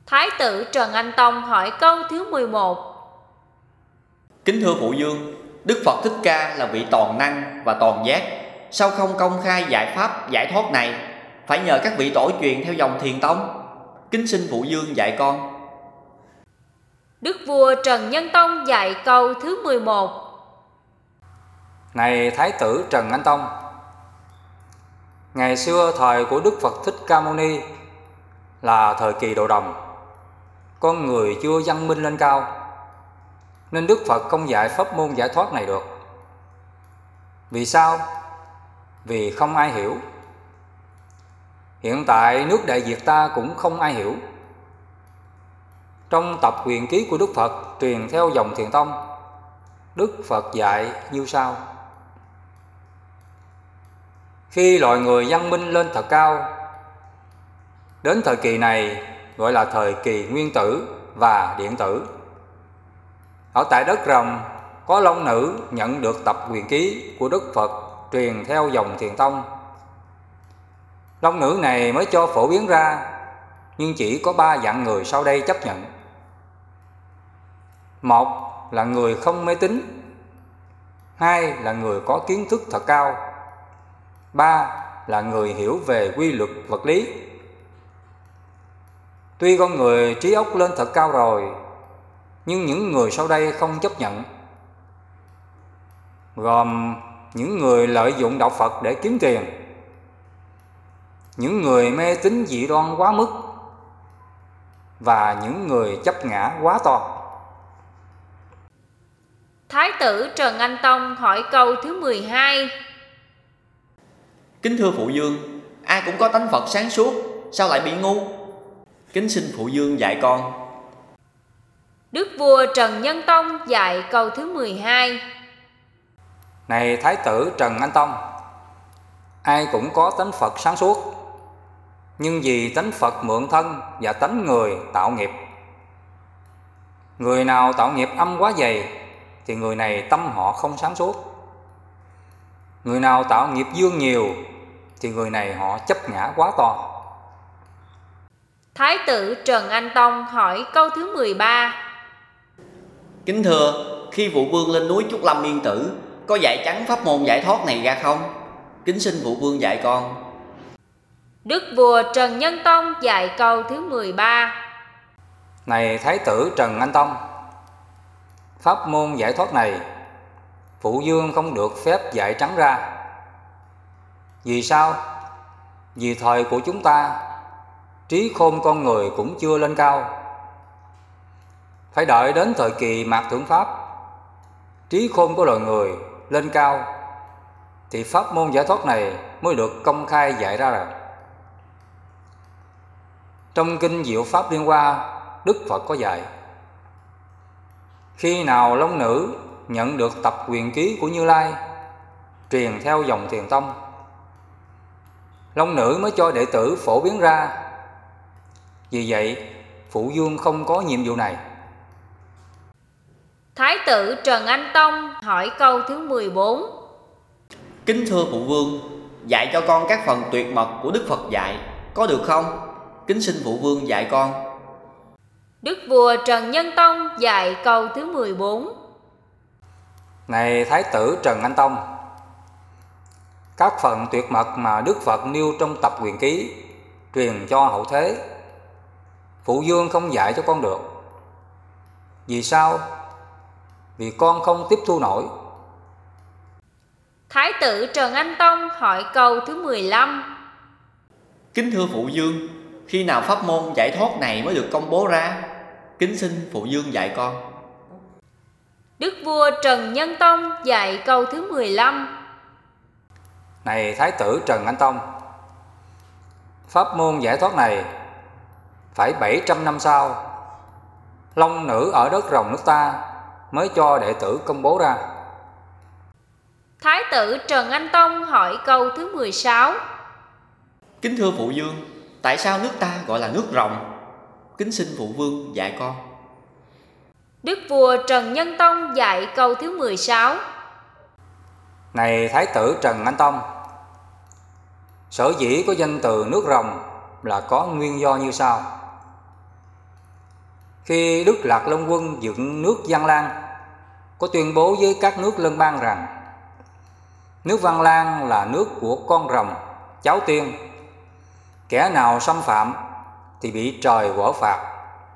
Thái tử Trần Anh Tông hỏi câu thứ 11. Kính thưa phụ vương, Đức Phật Thích Ca là vị toàn năng và toàn giác, sao không công khai giải pháp giải thoát này, phải nhờ các vị tổ truyền theo dòng Thiền Tông? Kính xin phụ vương dạy con. Đức vua Trần Nhân Tông dạy câu thứ 11. Này Thái tử Trần Anh Tông, ngày xưa thời của Đức Phật Thích Ca Mâu Ni là thời kỳ đồ đồng, con người chưa văn minh lên cao, nên Đức Phật không dạy pháp môn giải thoát này được. Vì sao? Vì không ai hiểu. Hiện tại nước Đại Việt ta cũng không ai hiểu. Trong tập Huyền Ký của Đức Phật truyền theo dòng Thiền Tông, Đức Phật dạy như sau: khi loài người văn minh lên thật cao, đến thời kỳ này gọi là thời kỳ nguyên tử và điện tử. Ở tại đất rồng có long nữ nhận được tập Huyền Ký của Đức Phật truyền theo dòng Thiền Tông. Long nữ này mới cho phổ biến ra, nhưng chỉ có 3 dạng người sau đây chấp nhận. Một là người không mê tín, 2 là người có kiến thức thật cao, 3 là người hiểu về quy luật vật lý. Tuy con người trí óc lên thật cao rồi, nhưng những người sau đây không chấp nhận, gồm những người lợi dụng đạo Phật để kiếm tiền, những người mê tín dị đoan quá mức, và những người chấp ngã quá to. Thái tử Trần Anh Tông hỏi câu thứ 12. Kính thưa phụ vương, ai cũng có tánh Phật sáng suốt, sao lại bị ngu? Kính xin phụ vương dạy con. Đức vua Trần Nhân Tông dạy câu thứ 12. Này Thái tử Trần Anh Tông, ai cũng có tánh Phật sáng suốt, nhưng vì tánh Phật mượn thân và tánh người tạo nghiệp. Người nào tạo nghiệp âm quá dày thì người này tâm họ không sáng suốt. Người nào tạo nghiệp dương nhiều thì người này họ chấp ngã quá to. Thái tử Trần Anh Tông hỏi câu thứ 13. Kính thưa, khi phụ vương lên núi Trúc Lâm Yên Tử, có dạy trắng pháp môn giải thoát này ra không? Kính xin phụ vương dạy con. Đức vua Trần Nhân Tông dạy câu thứ 13. Này Thái tử Trần Anh Tông, pháp môn giải thoát này phụ vương không được phép dạy trắng ra. Vì sao? Vì thời của chúng ta, trí khôn con người cũng chưa lên cao. Phải đợi đến thời kỳ Mạt Thượng Pháp, trí khôn của loài người lên cao, thì pháp môn giải thoát này mới được công khai dạy ra rồi. Trong kinh Diệu Pháp Liên Hoa, Đức Phật có dạy: khi nào long nữ nhận được tập Huyền Ký của Như Lai truyền theo dòng Thiền Tông, long nữ mới cho đệ tử phổ biến ra. Vì vậy phụ vương không có nhiệm vụ này. Thái tử Trần Anh Tông hỏi câu thứ 14. Kính thưa phụ vương, dạy cho con các phần tuyệt mật của Đức Phật dạy, có được không? Kính xin phụ vương dạy con. Đức vua Trần Nhân Tông dạy câu thứ 14. Này Thái tử Trần Anh Tông, các phần tuyệt mật mà Đức Phật nêu trong tập Huyền Ký truyền cho hậu thế, phụ vương không dạy cho con được. Vì sao? Vì con không tiếp thu nổi. Thái tử Trần Anh Tông hỏi câu thứ 15. Kính thưa phụ vương, khi nào pháp môn giải thoát này mới được công bố ra? Kính xin phụ vương dạy con. Đức vua Trần Nhân Tông dạy câu thứ 15. Này Thái tử Trần Anh Tông, pháp môn giải thoát này phải 700 năm sau, long nữ ở đất rồng nước ta mới cho đệ tử công bố ra. Thái tử Trần Anh Tông hỏi câu thứ 16. Kính thưa phụ vương, tại sao nước ta gọi là nước rồng? Kính xin phụ vương dạy con. Đức vua Trần Nhân Tông dạy câu thứ 16. Này Thái tử Trần Anh Tông, sở dĩ có danh từ nước rồng là có nguyên do như sau. Khi Đức Lạc Long Quân dựng nước Văn Lang, có tuyên bố với các nước lân bang rằng nước Văn Lang là nước của con rồng, cháu tiên. Kẻ nào xâm phạm thì bị trời quở phạt.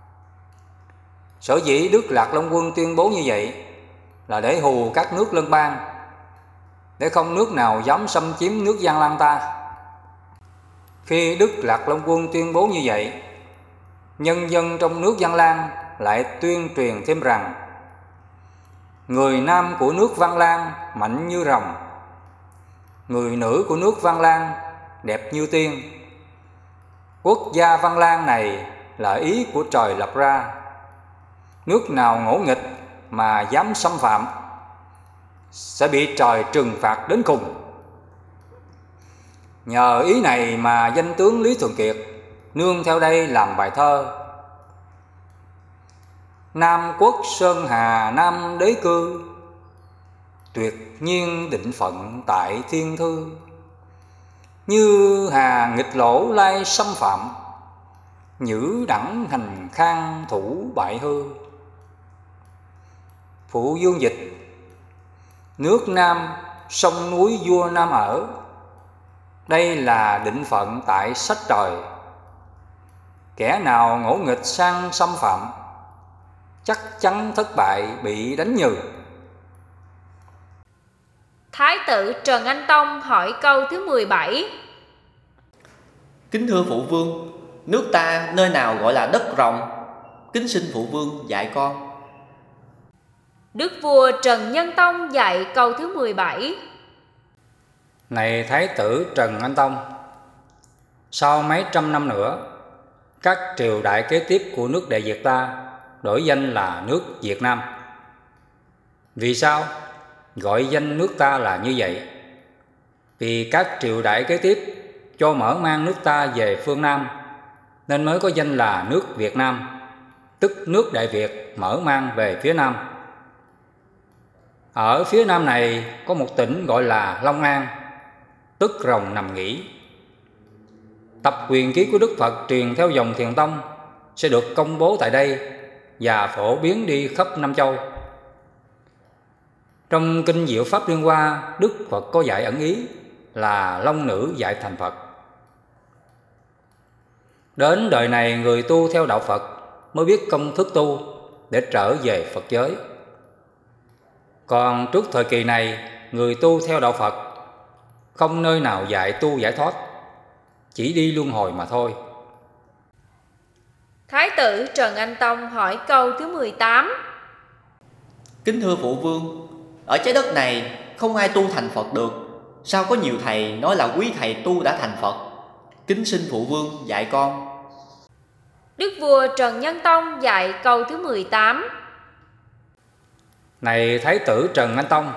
Sở dĩ Đức Lạc Long Quân tuyên bố như vậy là để hù các nước lân bang, để không nước nào dám xâm chiếm nước Văn Lang ta. Khi Đức Lạc Long Quân tuyên bố như vậy, nhân dân trong nước Văn Lang lại tuyên truyền thêm rằng người nam của nước Văn Lang mạnh như rồng, người nữ của nước Văn Lang đẹp như tiên. Quốc gia Văn Lang này là ý của trời lập ra, nước nào ngỗ nghịch mà dám xâm phạm sẽ bị trời trừng phạt đến cùng. Nhờ ý này mà danh tướng Lý Thường Kiệt nương theo đây làm bài thơ: Nam quốc sơn hà nam đế cư, tuyệt nhiên định phận tại thiên thư. Như hà nghịch lỗ lai xâm phạm, nhữ đẳng hành khang thủ bại hư. Phụ Dương dịch: nước Nam sông núi vua Nam ở, đây là định phận tại sách trời. Kẻ nào ngỗ nghịch sang xâm phạm, chắc chắn thất bại bị đánh nhừ. Thái tử Trần Anh Tông hỏi câu thứ 17. Kính thưa phụ vương, nước ta nơi nào gọi là đất rồng? Kính xin phụ vương dạy con. Đức vua Trần Nhân Tông dạy câu thứ 17. Này Thái tử Trần Anh Tông, sau mấy trăm năm nữa, các triều đại kế tiếp của nước Đại Việt ta đổi danh là nước Việt Nam. Vì sao gọi danh nước ta là như vậy? Vì các triều đại kế tiếp cho mở mang nước ta về phương Nam, nên mới có danh là nước Việt Nam, tức nước Đại Việt mở mang về phía Nam. Ở phía Nam này có một tỉnh gọi là Long An, tức rồng nằm nghỉ. Tập quyền ký của Đức Phật truyền theo dòng Thiền Tông sẽ được công bố tại đây và phổ biến đi khắp Nam Châu. Trong Kinh Diệu Pháp Liên Hoa, Đức Phật có dạy ẩn ý là long nữ dạy thành Phật. Đến đời này, người tu theo đạo Phật mới biết công thức tu để trở về Phật giới. Còn trước thời kỳ này, người tu theo đạo Phật không nơi nào dạy tu giải thoát, chỉ đi luân hồi mà thôi. Thái tử Trần Anh Tông hỏi câu thứ 18. Kính thưa phụ vương, ở trái đất này không ai tu thành Phật được. Sao có nhiều thầy nói là quý thầy tu đã thành Phật? Kính xin phụ vương dạy con. Đức vua Trần Nhân Tông dạy câu thứ 18. Này Thái tử Trần Anh Tông,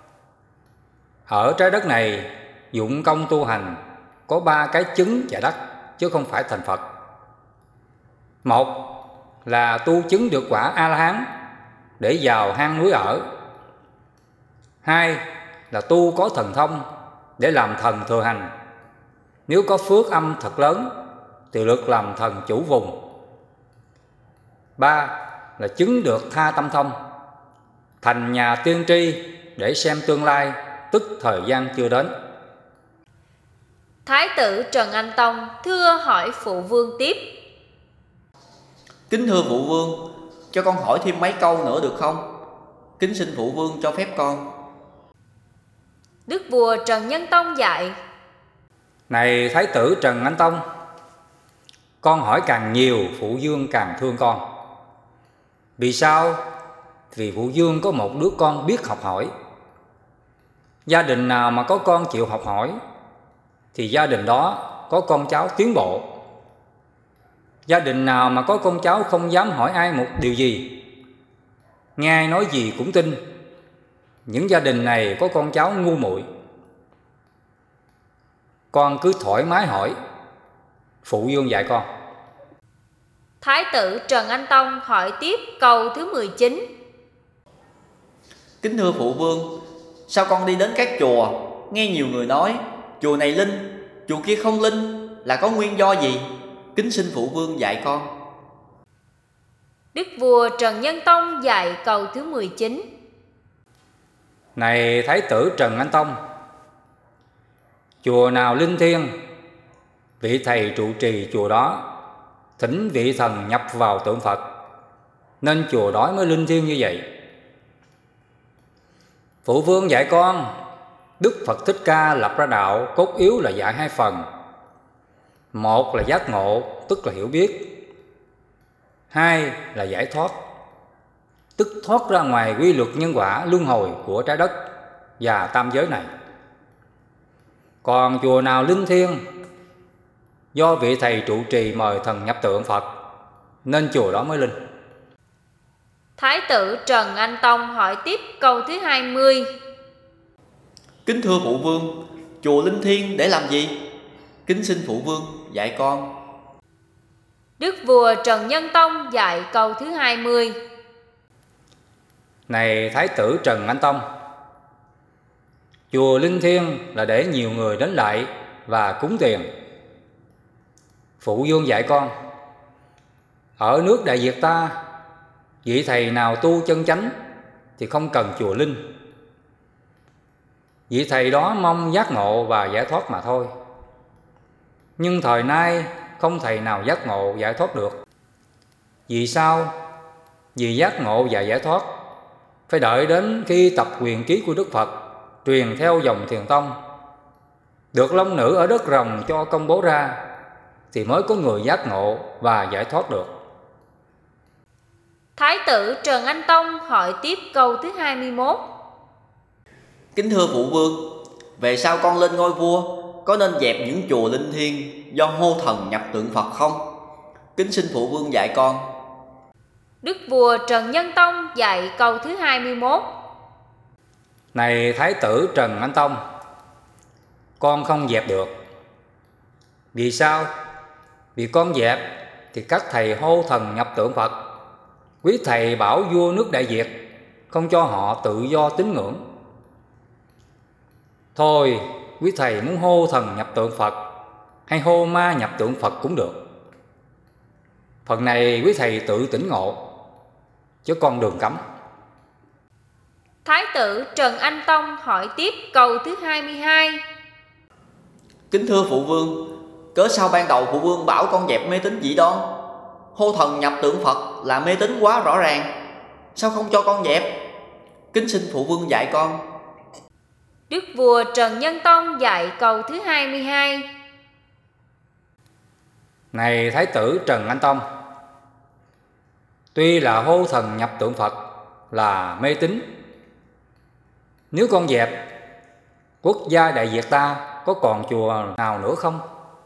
ở trái đất này dụng công tu hành có 3 cái chứng và đắc, chứ không phải thành Phật. Một là tu chứng được quả A-la-hán để vào hang núi ở. Hai là tu có thần thông để làm thần thừa hành. Nếu có phước âm thật lớn thì được làm thần chủ vùng. Ba là chứng được tha tâm thông, thành nhà tiên tri để xem tương lai, tức thời gian chưa đến. Thái tử Trần Anh Tông thưa hỏi phụ vương tiếp. Kính thưa phụ vương, cho con hỏi thêm mấy câu nữa được không? Kính xin phụ vương cho phép con. Đức vua Trần Nhân Tông dạy. Này Thái tử Trần Anh Tông, con hỏi càng nhiều, phụ vương càng thương con. Vì sao? Vì phụ vương có một đứa con biết học hỏi. Gia đình nào mà có con chịu học hỏi thì gia đình đó có con cháu tiến bộ. Gia đình nào mà có con cháu không dám hỏi ai một điều gì, nghe ai nói gì cũng tin, những gia đình này có con cháu ngu muội. Con cứ thoải mái hỏi, phụ vương dạy con. Thái tử Trần Anh Tông hỏi tiếp câu thứ 19. Kính thưa phụ vương, sao con đi đến các chùa, nghe nhiều người nói chùa này linh, chùa kia không linh, là có nguyên do gì? Kính xin phụ vương dạy con. Đức vua Trần Nhân Tông dạy câu thứ 19. Này Thái tử Trần Anh Tông, chùa nào linh thiêng, vị thầy trụ trì chùa đó thỉnh vị thần nhập vào tượng Phật, nên chùa đó mới linh thiêng như vậy. Phụ vương dạy con, Đức Phật Thích Ca lập ra đạo cốt yếu là dạy hai phần. Một là giác ngộ, tức là hiểu biết. Hai là giải thoát, tức thoát ra ngoài quy luật nhân quả luân hồi của trái đất và tam giới này. Còn chùa nào linh thiêng, do vị thầy trụ trì mời thần nhập tượng Phật, nên chùa đó mới linh. Thái tử Trần Anh Tông hỏi tiếp câu thứ 20. Kính thưa phụ vương, chùa linh thiêng để làm gì? Kính xin phụ vương dạy con. Đức vua Trần Nhân Tông dạy câu thứ 20. Này Thái tử Trần Anh Tông, chùa linh thiêng là để nhiều người đến lạy và cúng tiền. Phụ vương dạy con, ở nước Đại Việt ta, vị thầy nào tu chân chánh thì không cần chùa linh. Vị thầy đó mong giác ngộ và giải thoát mà thôi. Nhưng thời nay không thầy nào giác ngộ giải thoát được. Vì sao? Vì giác ngộ và giải thoát phải đợi đến khi tập quyền ký của Đức Phật truyền theo dòng Thiền Tông, được long nữ ở đất Rồng cho công bố ra, thì mới có người giác ngộ và giải thoát được. Thái tử Trần Anh Tông hỏi tiếp câu thứ 21. Kính thưa phụ vương, về sau con lên ngôi vua, có nên dẹp những chùa linh thiêng do hô thần nhập tượng Phật không? Kính xin phụ vương dạy con. Đức vua Trần Nhân Tông dạy câu thứ 21. Này Thái tử Trần Anh Tông, con không dẹp được. Vì sao? Vì con dẹp thì các thầy hô thần nhập tượng Phật. Quý thầy bảo vua nước Đại Việt không cho họ tự do tín ngưỡng. Thôi, quý thầy muốn hô thần nhập tượng Phật hay hô ma nhập tượng Phật cũng được. Phần này quý thầy tự tỉnh ngộ, chứ con đừng cấm. Thái tử Trần Anh Tông hỏi tiếp câu thứ 22. Kính thưa phụ vương, cớ sao ban đầu phụ vương bảo con dẹp mê tín dị đoan? Hô thần nhập tượng Phật là mê tín quá rõ ràng, sao không cho con dẹp? Kính xin phụ vương dạy con. Đức vua Trần Nhân Tông dạy câu thứ 22. Này Thái tử Trần Anh Tông, tuy là hô thần nhập tượng Phật là mê tín, nếu con dẹp, quốc gia Đại Việt ta có còn chùa nào nữa không?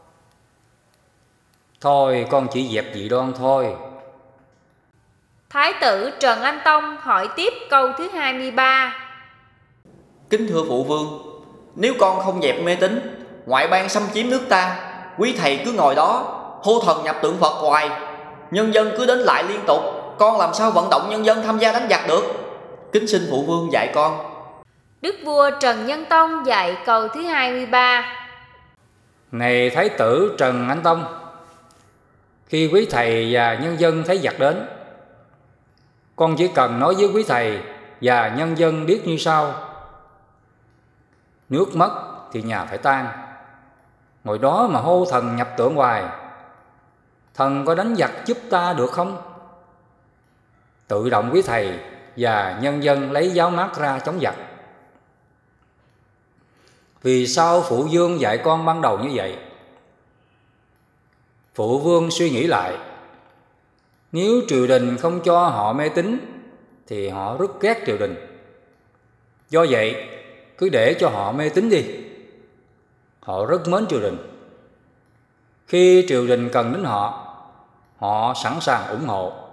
Thôi con chỉ dẹp dị đoan thôi. Thái tử Trần Anh Tông hỏi tiếp câu thứ 23. Kính thưa phụ vương, nếu con không dẹp mê tín, ngoại bang xâm chiếm nước ta, quý thầy cứ ngồi đó hô thần nhập tượng Phật hoài, nhân dân cứ đến lại liên tục, con làm sao vận động nhân dân tham gia đánh giặc được? Kính xin phụ vương dạy con. Đức vua Trần Nhân Tông dạy câu thứ 23. Này Thái tử Trần Anh Tông, khi quý thầy và nhân dân thấy giặc đến, con chỉ cần nói với quý thầy và nhân dân biết như sau: nước mất thì nhà phải tan. Ngồi đó mà hô thần nhập tượng hoài, thần có đánh giặc giúp ta được không? Tự động quý thầy và nhân dân lấy giáo mát ra chống giặc. Vì sao phụ vương dạy con ban đầu như vậy? Phụ vương suy nghĩ lại, nếu triều đình không cho họ mê tín thì họ rất ghét triều đình. Do vậy cứ để cho họ mê tín đi. Họ rất mến triều đình. Khi triều đình cần đến họ, họ sẵn sàng ủng hộ.